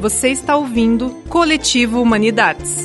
Você está ouvindo Coletivo Humanidades.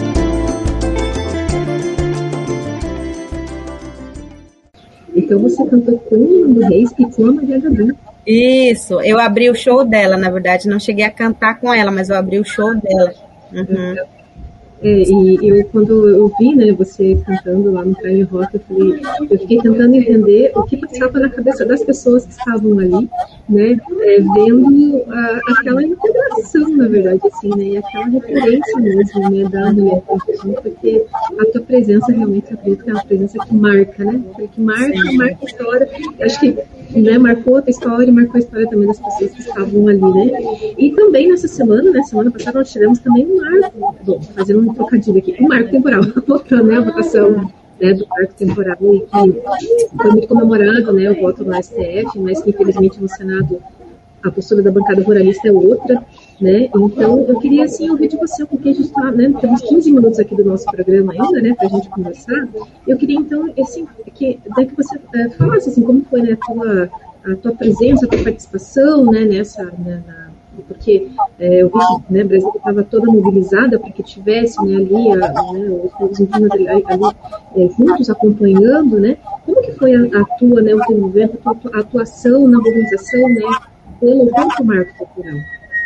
Então você cantou com o Nando Reis e com a Maria Gadu. Isso, eu abri o show dela, na verdade, não cheguei a cantar com ela, mas eu abri o show dela. Uhum. E eu, quando eu vi, né, você cantando lá no Prime Rock, eu fiquei tentando entender o que passava na cabeça das pessoas que estavam ali, né, vendo aquela integração, na verdade, assim, né, e aquela referência mesmo, né, da mulher cantando, porque a tua presença realmente, eu acredito que é uma presença que marca, né, que marca a história. Eu acho que, né, marcou a tua história e marcou a história também das pessoas que estavam ali, né. E também nessa semana, né, semana passada nós tivemos também um marco, bom, fazendo um trocadilho aqui, um marco temporal, voltando, né, a votação, né, do marco temporal, e que foi muito comemorado, né, o voto no STF, mas que infelizmente no Senado a postura da bancada ruralista é outra, né, então eu queria, assim, ouvir de você, porque a gente está, né, temos 15 minutos aqui do nosso programa ainda, né, para a gente conversar. Eu queria, então, assim, que você falasse, assim, como foi, né, a tua presença, a tua participação, né, nessa, né, porque eu vi que, né, Brasília estava toda mobilizada para que tivesse, né, ali, né, os indígenas ali juntos acompanhando, né, como que foi a tua, né, o teu movimento, a tua atuação na mobilização, né, pelo voto marco cultural?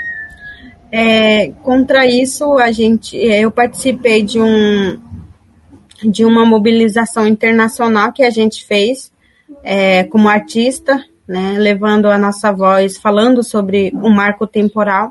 Contra isso, eu participei de uma mobilização internacional que a gente fez como artista, né, levando a nossa voz, falando sobre um marco temporal,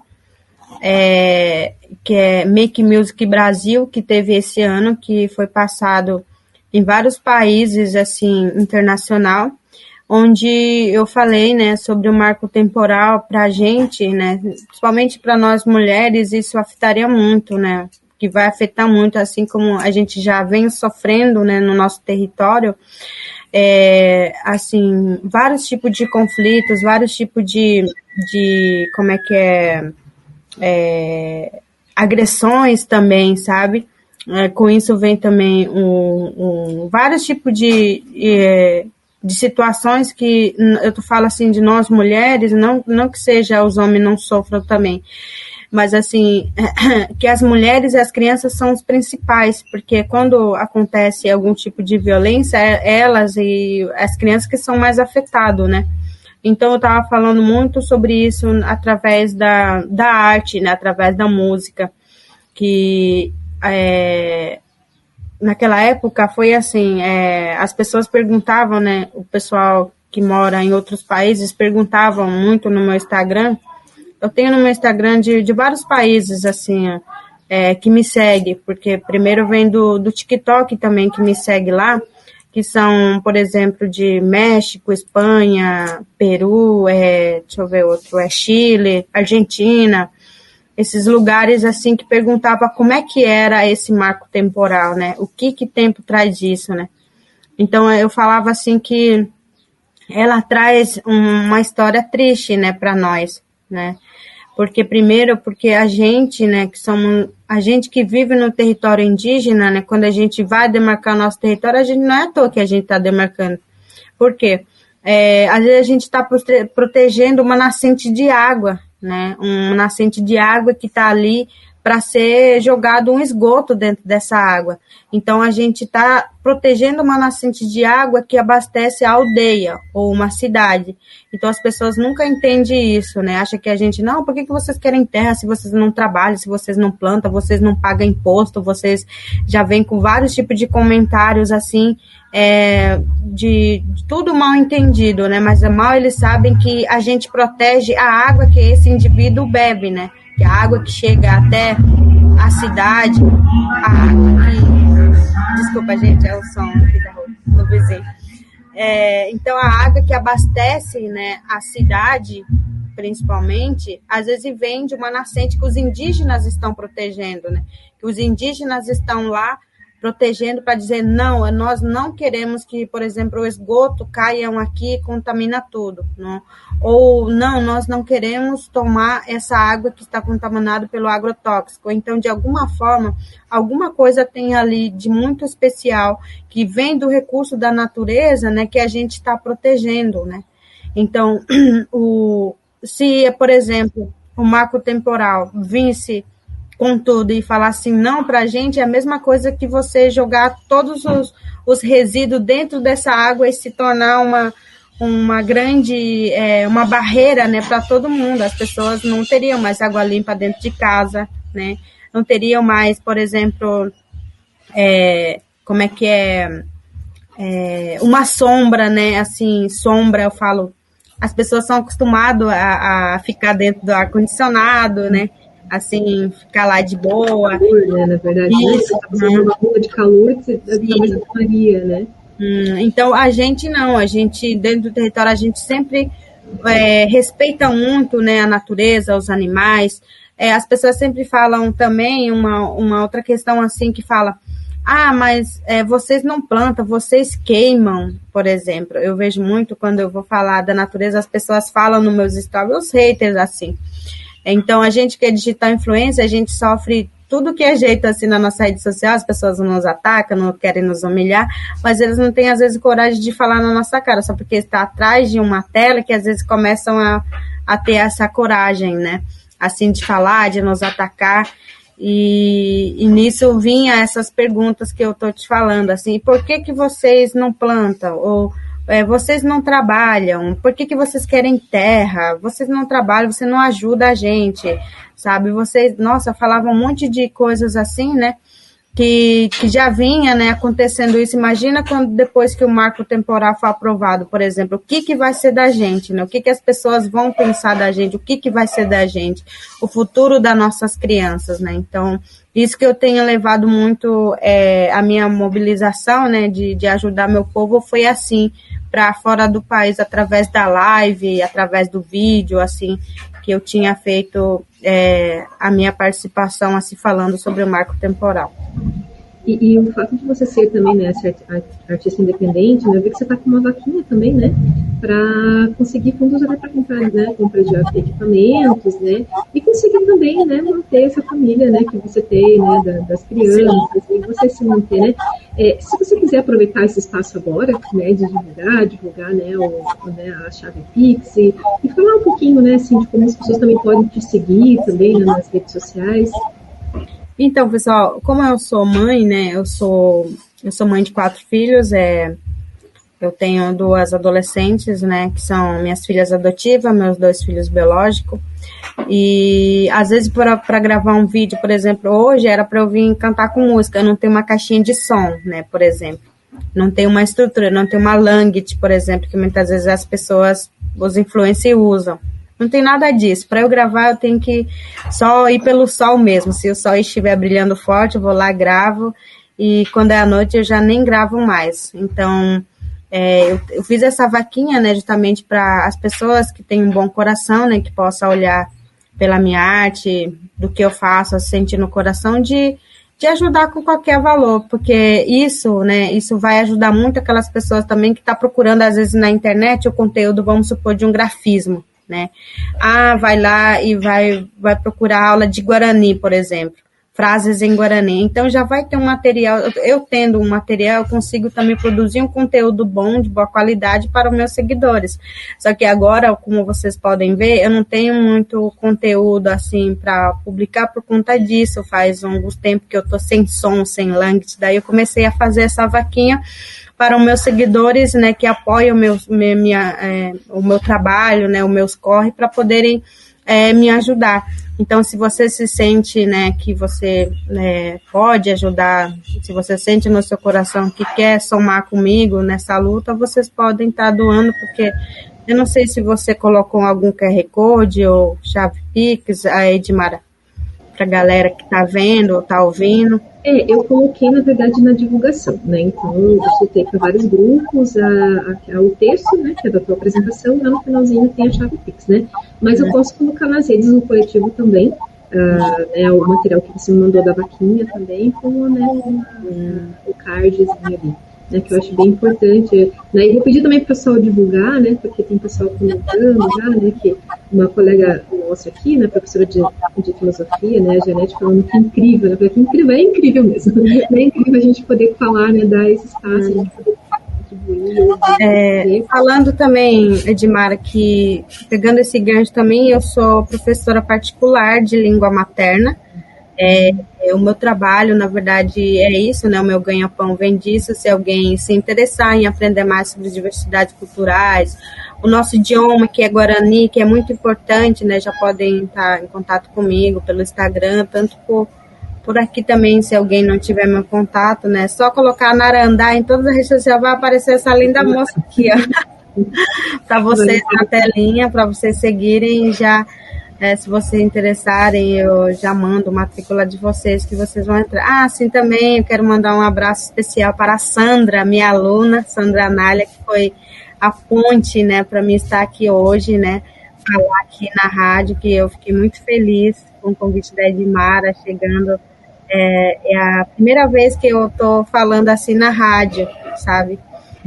que é Make Music Brasil, que teve esse ano, que foi passado em vários países, assim, internacional, onde eu falei, né, sobre o marco temporal para a gente, né, principalmente para nós mulheres, isso afetaria muito, né, que vai afetar muito, assim como a gente já vem sofrendo, né, no nosso território, assim, vários tipos de conflitos, vários tipos de agressões também, sabe? Com isso vem também vários tipos de situações que eu falo assim de nós mulheres, não que seja os homens não sofram também, mas assim, que as mulheres e as crianças são os principais, porque quando acontece algum tipo de violência, elas e as crianças que são mais afetadas, né? Então eu estava falando muito sobre isso através da arte, né? Através da música, que naquela época foi assim, as pessoas perguntavam, né? O pessoal que mora em outros países perguntavam muito no meu Instagram. Eu tenho no meu Instagram de vários países, assim, que me segue, porque primeiro vem do TikTok também, que me segue lá, que são, por exemplo, de México, Espanha, Peru, deixa eu ver outro, Chile, Argentina, esses lugares, assim, que perguntava como é que era esse marco temporal, né? O que tempo traz isso, né? Então, eu falava, assim, que ela traz uma história triste, né, para nós, né? Porque a gente, né, a gente que vive no território indígena, né, quando a gente vai demarcar o nosso território, a gente não é à toa que a gente está demarcando. Por quê? Às vezes a gente está protegendo uma nascente de água, né, uma nascente de água que está ali para ser jogado um esgoto dentro dessa água. Então, a gente está protegendo uma nascente de água que abastece a aldeia ou uma cidade. Então, as pessoas nunca entendem isso, né? Acha que a gente, não, por que vocês querem terra se vocês não trabalham, se vocês não plantam, vocês não pagam imposto, vocês já vêm com vários tipos de comentários, assim, de tudo mal entendido, né? Mas mal eles sabem que a gente protege a água que esse indivíduo bebe, né? Que a água que chega até a cidade, a água que... Desculpa, gente, é o som aqui do vizinho. Então, a água que abastece, né, a cidade, principalmente, às vezes vem de uma nascente que os indígenas estão protegendo, né? Que os indígenas estão lá protegendo para dizer, não, nós não queremos que, por exemplo, o esgoto caiam aqui e contamina tudo, não? Ou não, nós não queremos tomar essa água que está contaminada pelo agrotóxico. Então, de alguma forma, alguma coisa tem ali de muito especial que vem do recurso da natureza, né, que a gente está protegendo, né? Então, se, por exemplo, o marco temporal vinsse com tudo e falar assim, não, para a gente é a mesma coisa que você jogar todos os resíduos dentro dessa água e se tornar uma grande, uma barreira, né, para todo mundo. As pessoas não teriam mais água limpa dentro de casa, né, não teriam mais, por exemplo, uma sombra, né, assim, sombra, eu falo, as pessoas são acostumadas a ficar dentro do ar-condicionado, né, assim, ficar lá de boa. Calor, né, na verdade, isso, né? Uma roupa de calor que você talvez faria, né? Então, a gente dentro do território, a gente sempre respeita muito, né, a natureza, os animais. As pessoas sempre falam também uma outra questão assim que fala, mas vocês não plantam, vocês queimam, por exemplo. Eu vejo muito quando eu vou falar da natureza, as pessoas falam nos meus stories, os haters assim. Então, a gente que é digital influencer, a gente sofre tudo que é jeito assim na nossa rede social, as pessoas nos atacam, não querem nos humilhar, mas eles não têm, às vezes, coragem de falar na nossa cara, só porque está atrás de uma tela que, às vezes, começam a ter essa coragem, né? Assim, de falar, de nos atacar. E nisso vinha essas perguntas que eu estou te falando, assim, por que vocês não plantam? Ou vocês não trabalham? Por que vocês querem terra? Vocês não trabalham, você não ajuda a gente, sabe? Vocês, nossa, falavam um monte de coisas assim, né? Que já vinha, né, acontecendo isso. Imagina quando depois que o marco temporal for aprovado, por exemplo, o que vai ser da gente, né? O que as pessoas vão pensar da gente? O que vai ser da gente? O futuro das nossas crianças, né? Então, isso que eu tenho levado muito, a minha mobilização, né, de ajudar meu povo foi assim, para fora do país, através da live, através do vídeo, assim, que eu tinha feito a minha participação, assim, falando sobre o marco temporal. E o fato de você ser também, né, artista independente, né, eu vi que você está com uma vaquinha também, né, para conseguir fundos para comprar, né, compra de equipamentos, né, e conseguir também, né, manter essa família, né, que você tem, né, das crianças, e você se manter, né. Se você quiser aproveitar esse espaço agora, né, de divulgar, né, a chave Pix e falar um pouquinho, né, assim, de como as pessoas também podem te seguir também, né, nas redes sociais. Então, pessoal, como eu sou mãe, né, eu sou mãe de 4 filhos, eu tenho 2 adolescentes, né, que são minhas filhas adotivas, meus 2 filhos biológicos, e às vezes para gravar um vídeo, por exemplo, hoje era para eu vir cantar com música, eu não tenho uma caixinha de som, né, por exemplo, não tenho uma estrutura, não tenho uma Language, por exemplo, que muitas vezes as pessoas, os influencers usam. Não tem nada disso. Para eu gravar, eu tenho que só ir pelo sol mesmo. Se o sol estiver brilhando forte, eu vou lá, gravo. E quando é à noite, eu já nem gravo mais. Então, eu fiz essa vaquinha, né, justamente para as pessoas que têm um bom coração, né, que possam olhar pela minha arte, do que eu faço, sentir no coração, de ajudar com qualquer valor. Porque isso, né, isso vai ajudar muito aquelas pessoas também que estão procurando, às vezes, na internet, o conteúdo, vamos supor, de um grafismo. Né? Vai lá e vai procurar aula de Guarani, por exemplo, frases em Guarani. Então já vai ter um material, eu tendo um material, eu consigo também produzir um conteúdo bom, de boa qualidade para os meus seguidores. Só que agora, como vocês podem ver, eu não tenho muito conteúdo assim para publicar por conta disso. Faz alguns tempos que eu tô sem som, sem Language, daí eu comecei a fazer essa vaquinha para os meus seguidores, né, que apoiam o meu trabalho, né, os meus corre, para poderem me ajudar. Então, se você se sente, né, que você pode ajudar, se você sente no seu coração que quer somar comigo nessa luta, vocês podem estar doando, porque eu não sei se você colocou algum QR Code ou chave Pix, a Edmara, para a galera que está vendo ou está ouvindo. Eu coloquei, na verdade, na divulgação, né? Então, eu soltei para vários grupos o texto, né, que é da tua apresentação, e lá no finalzinho tem a chave Pix, né? Mas eu posso colocar nas redes do coletivo também, o material que você me mandou da vaquinha também, com, né, o cardzinho ali, né, que eu acho bem importante, né? E vou pedir também para o pessoal divulgar, né, porque tem pessoal comentando já, né, que uma colega nossa aqui, né, professora de filosofia, né, a Janete, falando que é incrível, né, que incrível, é incrível mesmo, é incrível a gente poder falar, né, dar esse espaço, a gente poder Falando também, Edmara, que pegando esse gancho também, eu sou professora particular de língua materna. O meu trabalho, na verdade, é isso, né? O meu ganha-pão vem disso. Se alguém se interessar em aprender mais sobre diversidades culturais, o nosso idioma, que é Guarani, que é muito importante, né? Já podem estar em contato comigo pelo Instagram, tanto por aqui também, se alguém não tiver meu contato, né? Só colocar Narandá em todas as redes sociais, vai aparecer essa linda moça aqui, ó. Para vocês na telinha, para vocês seguirem já. Se vocês interessarem, eu já mando matrícula de vocês, que vocês vão entrar. Sim, também eu quero mandar um abraço especial para a Sandra, minha aluna, Sandra Anália, que foi a ponte, né, para mim estar aqui hoje, né, falar aqui na rádio, que eu fiquei muito feliz com o convite da Edmara chegando. É a primeira vez que eu estou falando assim na rádio, sabe?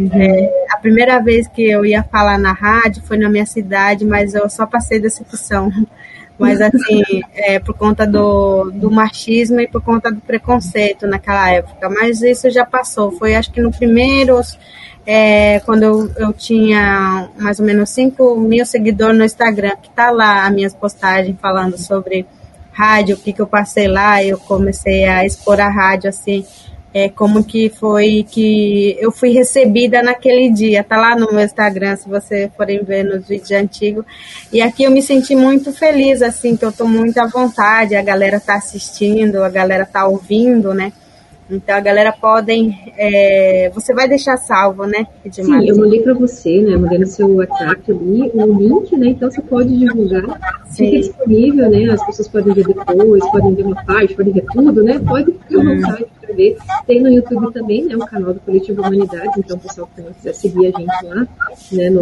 A primeira vez que eu ia falar na rádio foi na minha cidade, mas eu só passei decepção. Mas assim, por conta do machismo e por conta do preconceito naquela época. Mas isso já passou. Foi acho que no primeiro, quando eu tinha mais ou menos 5.000 seguidores no Instagram, que tá lá as minhas postagens falando sobre rádio, o que eu passei lá, eu comecei a expor a rádio assim. Como que foi que eu fui recebida naquele dia, tá lá no meu Instagram, se vocês forem ver nos vídeos antigos, e aqui eu me senti muito feliz, assim, que eu tô muito à vontade, a galera tá assistindo, a galera tá ouvindo, né, então a galera podem, você vai deixar salvo, né, Edmar? Sim, eu mandei para você, né, mandei no seu WhatsApp ali o link, né, então você pode divulgar, fica disponível, né, as pessoas podem ver depois, podem ver uma parte, podem ver tudo, né, pode ficar à vontade para ver. Tem no YouTube também, né, o canal do Coletivo Humanidades, então o pessoal que não quiser seguir a gente lá, né,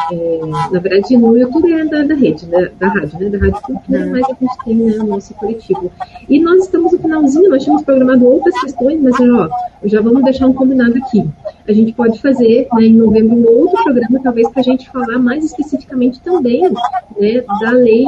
na verdade no YouTube é da rede, né, da rádio, né, da Rádio Cultura, mas a gente tem, né, o nosso coletivo. E nós estamos no finalzinho, nós tínhamos programado outras questões, mas já vamos deixar um combinado aqui. A gente pode fazer, né, em novembro um outro programa, talvez para a gente falar mais especificamente também, né, da lei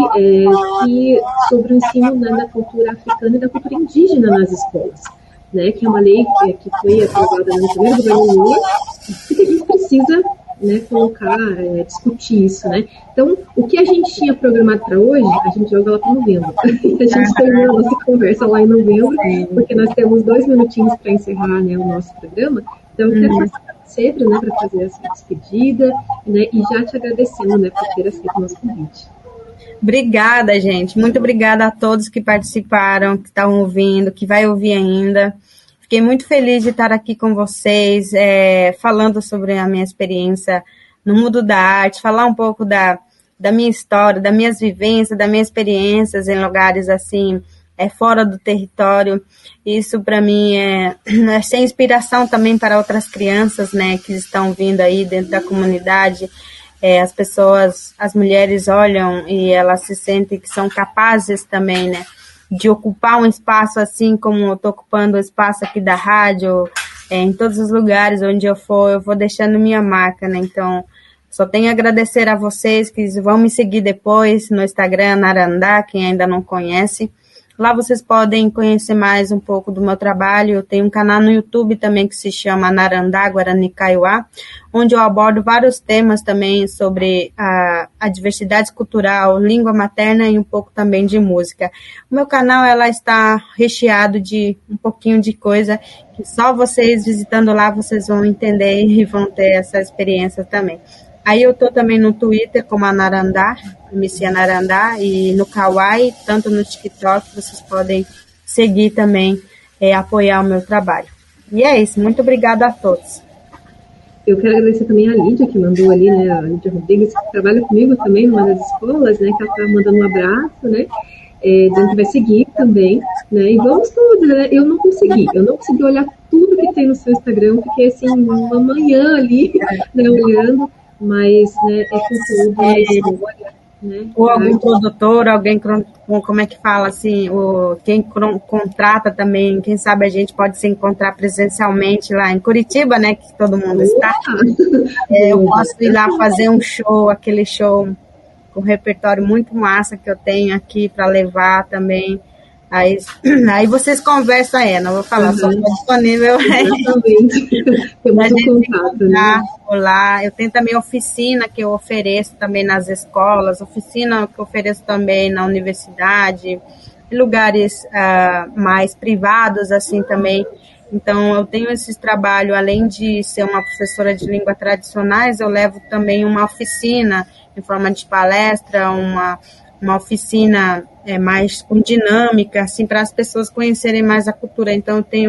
sobre o ensino, né, da cultura africana e da cultura indígena nas escolas. Né, que é uma lei que foi aprovada no primeiro governo Lula, e que a gente precisa, né, colocar, discutir isso, né? Então, o que a gente tinha programado para hoje, a gente joga lá para novembro. A gente terminou a nossa conversa lá em novembro, porque nós temos 2 minutinhos para encerrar, né, o nosso programa. Então, eu quero passar sempre, né, para fazer essa despedida, né, e já te agradecendo, né, por ter aceito o nosso convite. Obrigada, gente. Muito obrigada a todos que participaram, que estão ouvindo, que vai ouvir ainda. Fiquei muito feliz de estar aqui com vocês, falando sobre a minha experiência no mundo da arte, falar um pouco da minha história, das minhas vivências, das minhas experiências em lugares assim, fora do território. Isso para mim é ser inspiração também para outras crianças, né, que estão vindo aí dentro da comunidade. As pessoas, as mulheres olham e elas se sentem que são capazes também, né, de ocupar um espaço assim como eu estou ocupando o espaço aqui da rádio, em todos os lugares onde eu for, eu vou deixando minha marca, né, então só tenho a agradecer a vocês que vão me seguir depois no Instagram, Narandá, quem ainda não conhece. Lá vocês podem conhecer mais um pouco do meu trabalho. Eu tenho um canal no YouTube também que se chama Narandá Guarani Kaiowá, onde eu abordo vários temas também sobre a diversidade cultural, língua materna e um pouco também de música. O meu canal ela está recheado de um pouquinho de coisa que só vocês visitando lá vocês vão entender e vão ter essa experiência também. Aí eu estou também no Twitter como a Narandá, MC Narandá, e no Kawaii, tanto no TikTok, vocês podem seguir também, apoiar o meu trabalho. E é isso, muito obrigada a todos. Eu quero agradecer também a Lídia, que mandou ali, né, a Lídia Rodrigues, que trabalha comigo também numa das escolas, né, que ela está mandando um abraço, né, dizendo que vai seguir também, né, e vamos todos, né, eu não consegui olhar tudo que tem no seu Instagram, fiquei assim, uma manhã ali, né, olhando, mas, né, conteúdo, história, né? Ou algum produtor, alguém, como é que fala, assim, quem contrata também, quem sabe a gente pode se encontrar presencialmente lá em Curitiba, né, que todo mundo está. Eu posso ir lá fazer um show, aquele show com repertório muito massa que eu tenho aqui para levar também Aí vocês conversam, não vou falar, só estou disponível. Exatamente. Temos um contato, né? Lá. Eu tenho também oficina que eu ofereço também nas escolas, oficina que eu ofereço também na universidade, em lugares mais privados, assim, também. Então, eu tenho esse trabalho, além de ser uma professora de língua tradicionais, eu levo também uma oficina em forma de palestra, uma oficina mais com dinâmica, assim, para as pessoas conhecerem mais a cultura. Então, eu tenho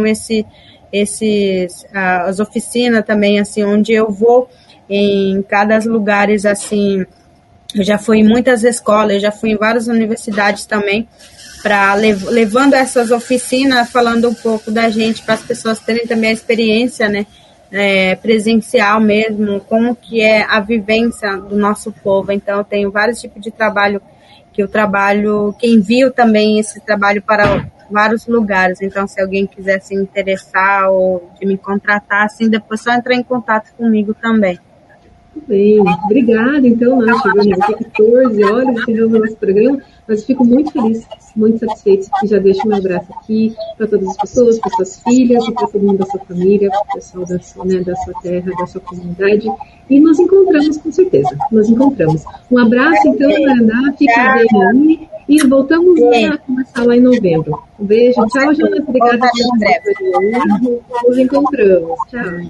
as oficinas também, assim, onde eu vou em cada lugares, assim, eu já fui em muitas escolas, eu já fui em várias universidades também, levando essas oficinas, falando um pouco da gente, para as pessoas terem também a experiência, né, presencial mesmo, como que é a vivência do nosso povo. Então, eu tenho vários tipos de trabalho que eu trabalho, que envio também esse trabalho para vários lugares. Então, se alguém quiser se interessar ou de me contratar, assim, depois só entrar em contato comigo também. Bem, obrigada. Então, nós chegamos aqui 14 horas, encerramos o nosso programa, mas fico muito feliz, muito satisfeita e já deixo meu abraço aqui para todas as pessoas, para suas filhas e para todo mundo da sua família, para o pessoal da sua terra, da sua comunidade. E nos encontramos, com certeza. Nos encontramos. Um abraço, então, Naraná, fica bem aí. E voltamos a começar lá em novembro. Um beijo. Tchau, Jonas. Obrigada pela companhia. Nos encontramos. Tchau.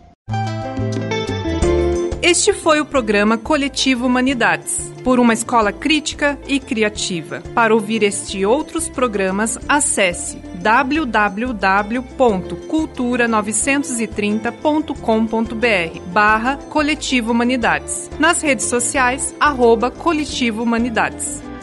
Este foi o programa Coletivo Humanidades, por uma escola crítica e criativa. Para ouvir este e outros programas, acesse www.cultura930.com.br/Coletivo Humanidades. Nas redes sociais, @Coletivo Humanidades.